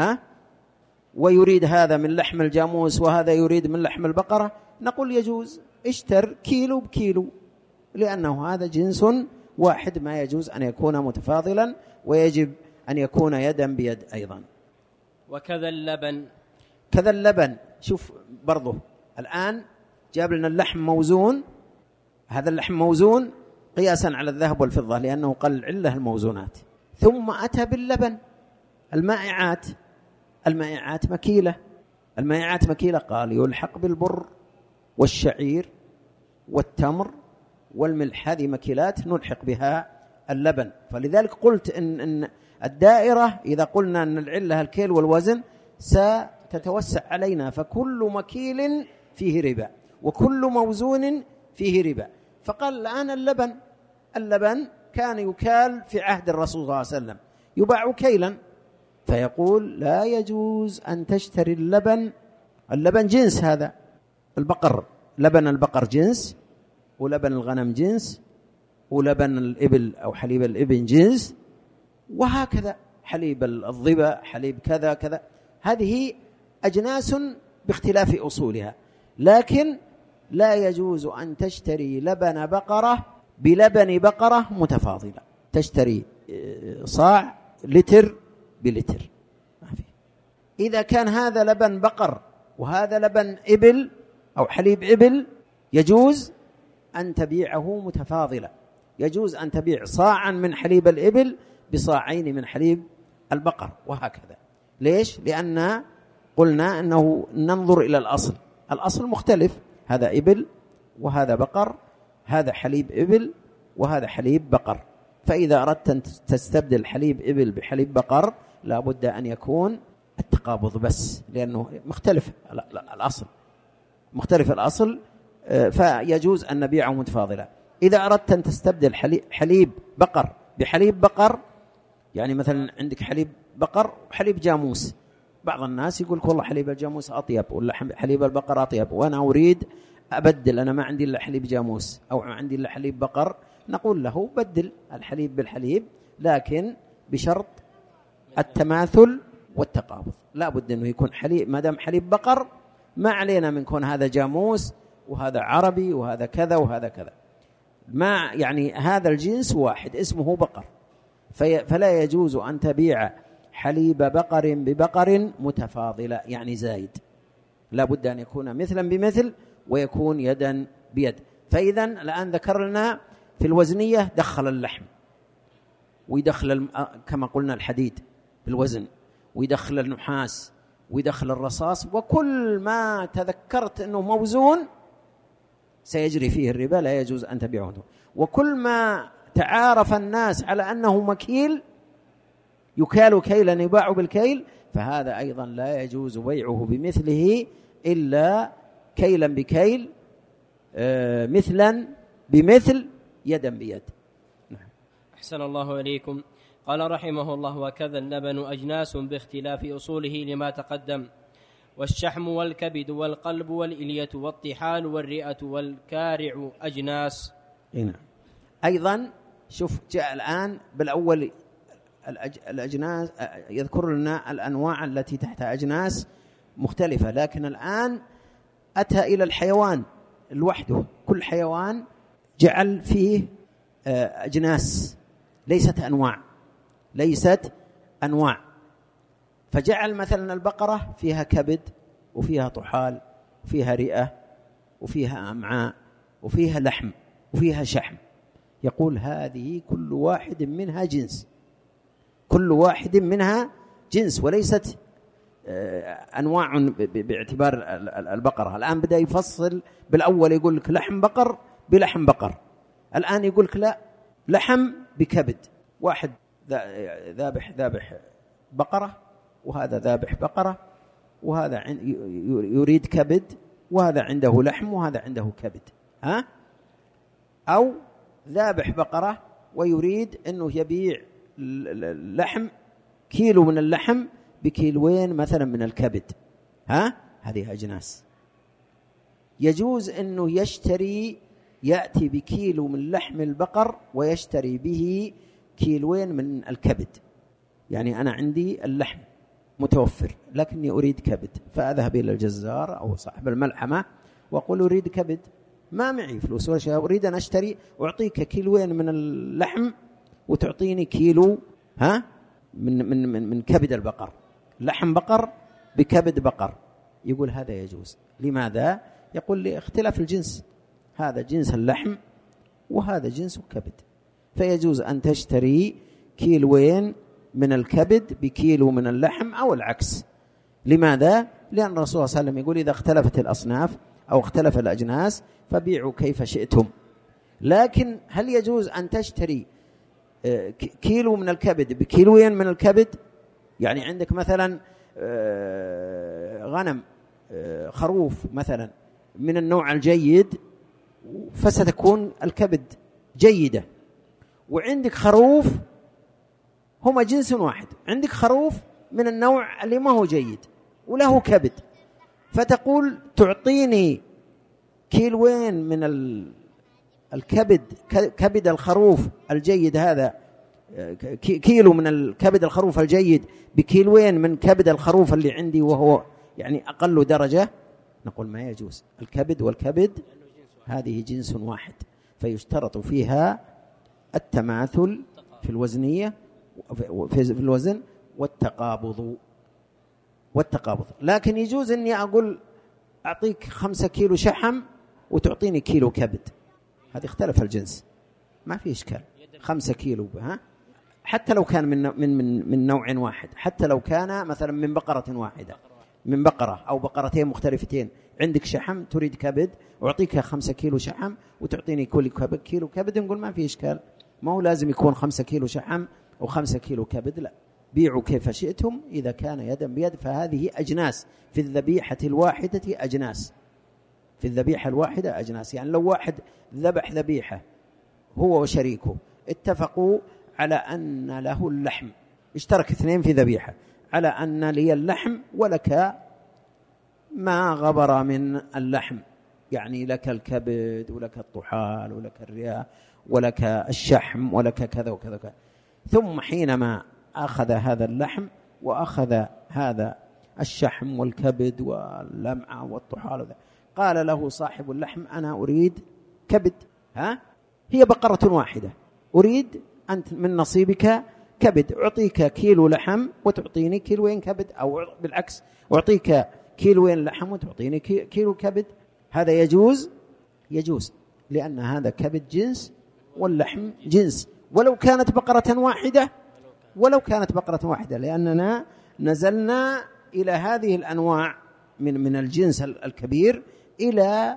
ويريد هذا من لحم الجاموس وهذا يريد من لحم البقرة، نقول يجوز اشتر كيلو بكيلو، لأنه هذا جنس واحد، ما يجوز أن يكون متفاضلا، ويجب أن يكون يدا بيد أيضا. وكذا اللبن. كذا اللبن، شوف برضه الآن جاب لنا اللحم موزون، هذا اللحم موزون قياسا على الذهب والفضة لأنه قل علة الموزونات، ثم أتى باللبن. المائعات مكيلة، قال يلحق بالبر والشعير والتمر والملح، هذه مكيلات نلحق بها اللبن. فلذلك قلت إن الدائرة إذا قلنا أن العلة الكيل والوزن ستتوسع علينا، فكل مكيل فيه ربا وكل موزون فيه ربا. فقال الآن اللبن كان يكال في عهد الرسول صلى الله عليه وسلم، يباع كيلا، فيقول لا يجوز أن تشتري اللبن جنس، هذا البقر، لبن البقر جنس، ولبن الغنم جنس، ولبن الإبل أو حليب الإبل جنس، وهكذا حليب الظبا، حليب كذا كذا، هذه أجناس باختلاف أصولها. لكن لا يجوز أن تشتري لبن بقرة بلبن بقرة متفاضلة، تشتري صاع لتر بلتر، ما في. إذا كان هذا لبن بقر وهذا لبن إبل أو حليب إبل يجوز أن تبيعه متفاضلة، يجوز أن تبيع صاعا من حليب الإبل بصاعين من حليب البقر، وهكذا. ليش؟ لأن قلنا أنه ننظر إلى الأصل مختلف، هذا إبل وهذا بقر، هذا حليب إبل وهذا حليب بقر. فإذا أردت أن تستبدل حليب إبل بحليب بقر لا بد أن يكون التقابض بس، لأنه مختلف الأصل، مختلف الأصل، فيجوز أن نبيعه متفاضلة. إذا أردت أن تستبدل حليب بقر بحليب بقر، يعني مثلا عندك حليب بقر وحليب جاموس، بعض الناس يقول والله حليب الجاموس أطيب ولا حليب البقر أطيب، وأنا أريد أبدل، أنا ما عندي إلا حليب جاموس أو عندي إلا حليب بقر، نقول له بدل الحليب بالحليب، لكن بشرط التماثل والتقابض. لا بد أنه يكون حليب، ما دام حليب بقر ما علينا من كون هذا جاموس وهذا عربي وهذا كذا وهذا كذا، ما يعني هذا الجنس واحد اسمه بقر، فلا يجوز أن تبيع حليب بقر ببقر متفاضلة، يعني زايد، لا بد أن يكون مثلا بمثل ويكون يدا بيد. فإذا الآن ذكر لنا في الوزنية دخل اللحم، ويدخل كما قلنا الحديد بالوزن، ويدخل النحاس، ويدخل الرصاص، وكل ما تذكرت أنه موزون سيجري فيه الربا، لا يجوز أن تبيعه. وكل ما تعارف الناس على أنه مكيل يكال كيلا يباع بالكيل، فهذا أيضا لا يجوز بيعه بمثله إلا كيلا بكيل، مثلا بمثل، يدا بيد. أحسن الله إليكم. قال رحمه الله: وكذا اللبن أجناس باختلاف أصوله لما تقدم، والشحم والكبد والقلب والإلية والطحال والرئة والكارع أجناس. هنا أيضا شوف جاء الآن بالأول الأجناس، يذكر لنا الأنواع التي تحت أجناس مختلفة، لكن الآن أتى إلى الحيوان لوحده، كل حيوان جعل فيه أجناس ليست أنواع، فجعل مثلا البقرة فيها كبد وفيها طحال وفيها رئة وفيها أمعاء وفيها لحم وفيها شحم، يقول هذه كل واحد منها جنس، كل واحد منها جنس وليست أنواع باعتبار البقرة. الآن بدأ يفصل، بالأول يقول لك لحم بقر بلحم بقر، الآن يقول لك لا، لحم بكبد، واحد ذابح بقرة وهذا ذابح بقرة، وهذا يريد كبد، وهذا عنده لحم وهذا عنده كبد، أو ذابح بقرة ويريد أنه يبيع اللحم، كيلو من اللحم بكيلوين مثلا من الكبد، هذه أجناس. يجوز أنه يأتي بكيلو من لحم البقر ويشتري به كيلوين من الكبد، يعني أنا عندي اللحم متوفر لكني أريد كبد، فأذهب إلى الجزار أو صاحب الملحمة وأقول أريد كبد، ما معي فلوس ولا شيء، أريد أن أشتري، أعطيك كيلوين من اللحم وتعطيني كيلو من كبد البقر، لحم بقر بكبد بقر. يقول هذا يجوز. لماذا؟ يقول لي اختلاف الجنس، هذا جنس اللحم وهذا جنس الكبد، فيجوز أن تشتري كيلوين من الكبد بكيلو من اللحم أو العكس. لماذا؟ لأن الرسول صلى الله عليه وسلم يقول إذا اختلفت الأصناف أو اختلف الأجناس فبيعوا كيف شئتم. لكن هل يجوز أن تشتري كيلو من الكبد بكيلوين من الكبد؟ يعني عندك مثلا غنم خروف مثلا من النوع الجيد فستكون الكبد جيدة، وعندك خروف هما جنس واحد، عندك خروف من النوع اللي ما هو جيد وله كبد، فتقول تعطيني كيلوين من الكبد، كبد الخروف الجيد هذا، كيلو من الكبد الخروف الجيد بكيلوين من كبد الخروف اللي عندي وهو يعني أقل درجة. نقول ما يجوز، الكبد والكبد هذه جنس واحد، فيشترط فيها التماثل في الوزنية في الوزن والتقابض. لكن يجوز أني أقول أعطيك 5 كيلو شحم وتعطيني كيلو كبد، هذا اختلف الجنس ما في إشكال. 5 كيلو حتى لو كان من نوع واحد، حتى لو كان مثلا من بقرة واحدة، من بقرة أو بقرتين مختلفتين، عندك شحم تريد كبد أعطيك 5 كيلو شحم وتعطيني كيلو كبد، نقول ما في إشكال، ما هو لازم يكون 5 كيلو شحم و5 كيلو كبد، لا، بيعوا كيف شئتم إذا كان يدا بيد. فهذه أجناس في الذبيحة الواحدة، أجناس في الذبيحة الواحدة أجناس. يعني لو واحد ذبح ذبيحة هو وشريكه اتفقوا على أن له اللحم، اشترك 2 في ذبيحة على أن لي اللحم ولك ما غبر من اللحم، يعني لك الكبد ولك الطحال ولك الرئة ولك الشحم ولك كذا وكذا وكذا. ثم حينما أخذ هذا اللحم وأخذ هذا الشحم والكبد واللمعة والطحال، قال له صاحب اللحم أنا أريد كبد، هي بقرة واحدة، أريد أنت من نصيبك كبد، أعطيك كيلو لحم وتعطيني كيلوين كبد، أو بالعكس أعطيك كيلوين لحم وتعطيني كيلو كبد. هذا يجوز لأن هذا كبد جنس واللحم جنس، ولو كانت بقرة واحدة، لأننا نزلنا إلى هذه الأنواع من الجنس الكبير إلى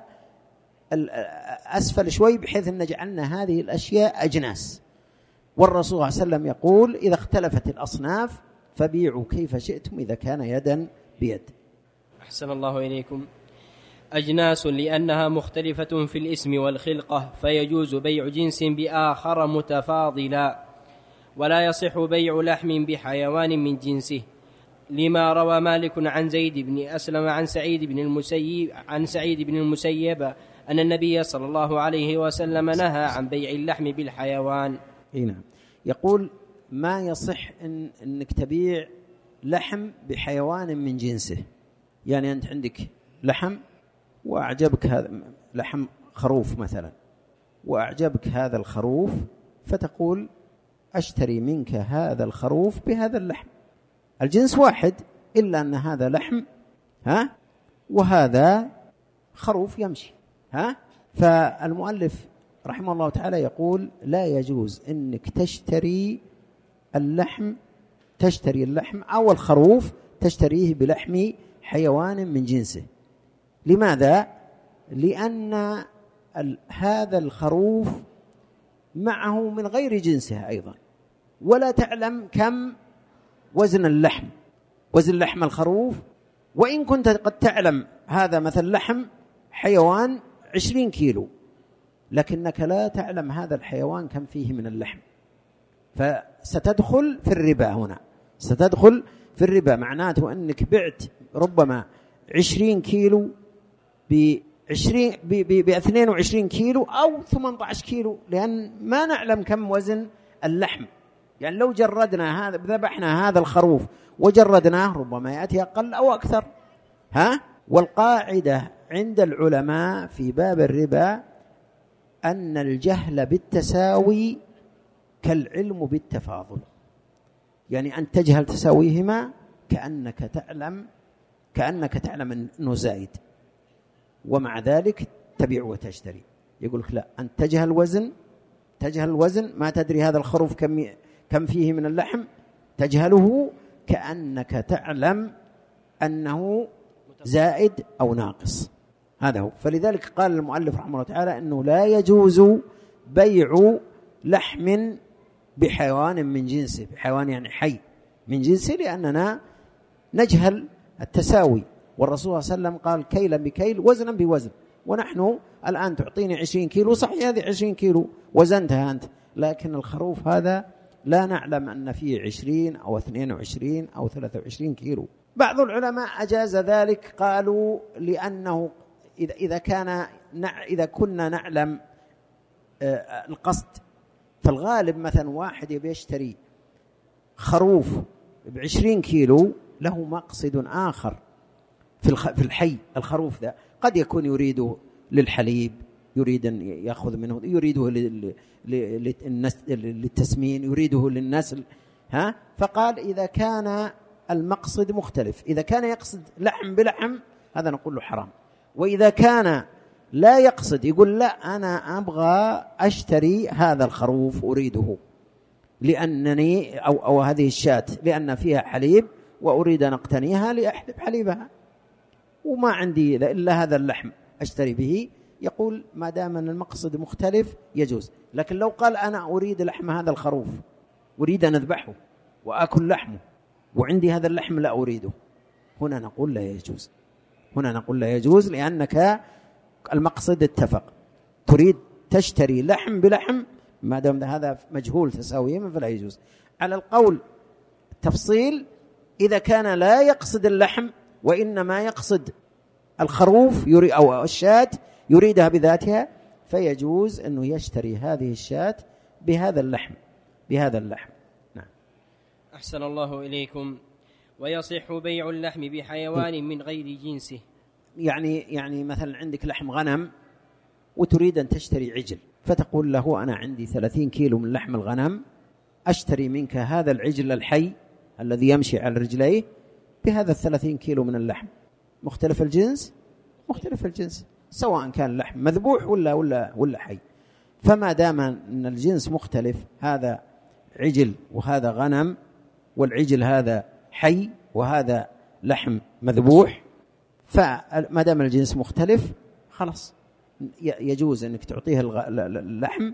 أسفل شوي، بحيث أن جعلنا هذه الأشياء أجناس. والرسول صلى الله عليه وسلم يقول إذا اختلفت الأصناف فبيعوا كيف شئتم إذا كان يدا بيد. أحسن الله إليكم. أجناس لأنها مختلفة في الاسم والخلقة، فيجوز بيع جنس بآخر متفاضلا، ولا يصح بيع لحم بحيوان من جنسه، لما روى مالك عن زيد بن أسلم عن سعيد بن المسيب أن النبي صلى الله عليه وسلم نهى عن بيع اللحم بالحيوان. نعم. يقول ما يصح أنك تبيع لحم بحيوان من جنسه، يعني أنت عندك لحم وأعجبك هذا لحم خروف مثلا، وأعجبك هذا الخروف، فتقول أشتري منك هذا الخروف بهذا اللحم، الجنس واحد إلا أن هذا لحم وهذا خروف يمشي فالمؤلف رحمه الله تعالى يقول لا يجوز أنك تشتري اللحم أو الخروف تشتريه بلحم حيوان من جنسه. لماذا؟ لأن هذا الخروف معه من غير جنسه أيضا، ولا تعلم كم وزن لحم الخروف، وإن كنت قد تعلم هذا مثل لحم حيوان 20 كيلو، لكنك لا تعلم هذا الحيوان كم فيه من اللحم، فستدخل في الربا هنا، ستدخل في الربا. معناته أنك بعت ربما 20 كيلو ب 22 كيلو أو 18 كيلو، لأن ما نعلم كم وزن اللحم. يعني لو جردنا هذا، ذبحنا هذا الخروف وجردناه، ربما يأتي أقل أو أكثر. والقاعدة عند العلماء في باب الربا أن الجهل بالتساوي كالعلم بالتفاضل، يعني أن تجهل تساويهما كأنك تعلم أنه زائد، ومع ذلك تبيع وتشتري. يقول لك لا، أن تجهل الوزن، ما تدري هذا الخروف كم فيه من اللحم، تجهله كأنك تعلم أنه زائد أو ناقص. هذا هو. فلذلك قال المؤلف رحمه الله تعالى أنه لا يجوز بيع لحم بحيوان من جنسه، بحيوان يعني حي من جنسه، لأننا نجهل التساوي، والرسول صلى الله عليه وسلم قال كيلا بكيل وزنا بوزن، ونحن الآن تعطيني 20 كيلو، صحيح هذه 20 كيلو وزنتها أنت، لكن الخروف هذا لا نعلم أن فيه 20 أو 22 أو 23 كيلو. بعض العلماء أجاز ذلك، قالوا لأنه إذا كنا نعلم القصد، فالغالب مثلا واحد يشتري خروف ب20 كيلو له مقصد آخر في الحي. الخروف ذا قد يكون يريده للحليب، يريد أن يأخذ منه، يريده للتسمين، يريده للنسل، فقال إذا كان المقصد مختلف، إذا كان يقصد لحم بلحم هذا نقول له حرام، وإذا كان لا يقصد يقول لا أنا أبغى أشتري هذا الخروف أريده لأنني أو هذه الشاة لأن فيها حليب وأريد أن أقتنيها لأحلب حليبها وما عندي إلا هذا اللحم أشتري به، يقول ما دام أن المقصد مختلف يجوز. لكن لو قال أنا أريد لحم هذا الخروف، أريد أن أذبحه وأكل لحمه وعندي هذا اللحم لا أريده، هنا نقول لا يجوز، هنا نقول لا يجوز، لأنك المقصد اتفق، تريد تشتري لحم بلحم، ما دام هذا مجهول تساويهما فلا يجوز. على القول التفصيل إذا كان لا يقصد اللحم وإنما يقصد الخروف أو الشاة يريدها بذاتها، فيجوز أنه يشتري هذه الشاة بهذا اللحم. نعم. أحسن الله إليكم. ويصح بيع اللحم بحيوان من غير جنسه، يعني مثلا عندك لحم غنم وتريد أن تشتري عجل، فتقول له أنا عندي 30 كيلو من لحم الغنم، أشتري منك هذا العجل الحي الذي يمشي على رجليه بهذا 30 كيلو من اللحم. مختلف الجنس، مختلف الجنس، سواء كان لحم مذبوح ولا حي. فما دام أن الجنس مختلف، هذا عجل وهذا غنم، والعجل هذا حي وهذا لحم مذبوح، فما دام الجنس مختلف خلاص يجوز أنك تعطيه اللحم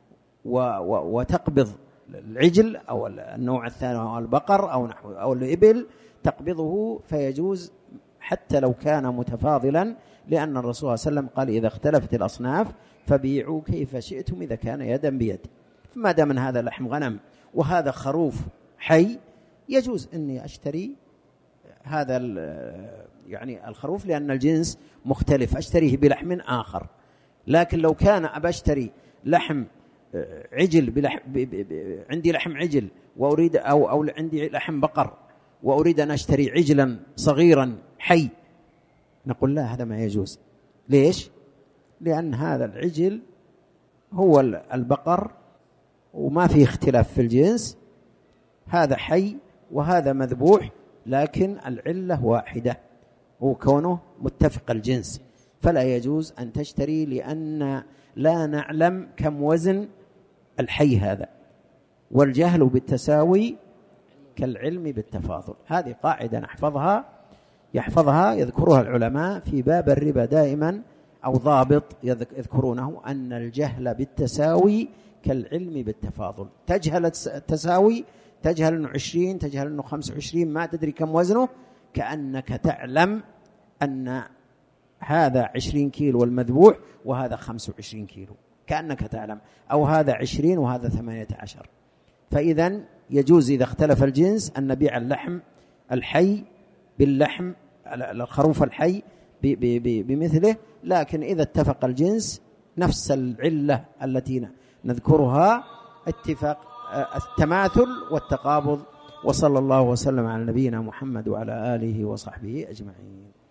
وتقبض العجل أو النوع الثاني أو البقر أو الإبل تقبضه، فيجوز حتى لو كان متفاضلا، لأن الرسول صلى الله عليه وسلم قال إذا اختلفت الأصناف فبيعوا كيف شئتم إذا كان يدا بيد. فما دام أن هذا لحم غنم وهذا خروف حي يجوز أني أشتري هذا يعني الخروف لأن الجنس مختلف، أشتريه بلحم آخر. لكن لو كان أبشتري لحم عجل عندي لحم عجل وأريد أو عندي لحم بقر وأريد أن أشتري عجلا صغيرا حي، نقول لا هذا ما يجوز. ليش؟ لأن هذا العجل هو البقر وما في اختلاف في الجنس، هذا حي وهذا مذبوح، لكن العلة واحدة هو كونه متفق الجنس، فلا يجوز أن تشتري لأن لا نعلم كم وزن الحي هذا، والجهل بالتساوي كالعلم بالتفاضل. هذه قاعدة يحفظها يذكرها العلماء في باب الربا دائما، أو ضابط يذكرونه أن الجهل بالتساوي كالعلم بالتفاضل. تجهل التساوي، تجهل أنه 20، تجهل أنه 25، ما تدري كم وزنه، كأنك تعلم أن هذا 20 كيلو والمذبوح وهذا 25 كيلو، كأنك تعلم، أو هذا 20 وهذا 18. فإذا يجوز إذا اختلف الجنس أن نبيع اللحم الحي باللحم الخروف الحي بمثله، لكن إذا اتفق الجنس نفس العلة التي نذكرها اتفاق التماثل والتقابض. وصلى الله وسلم على نبينا محمد وعلى آله وصحبه أجمعين.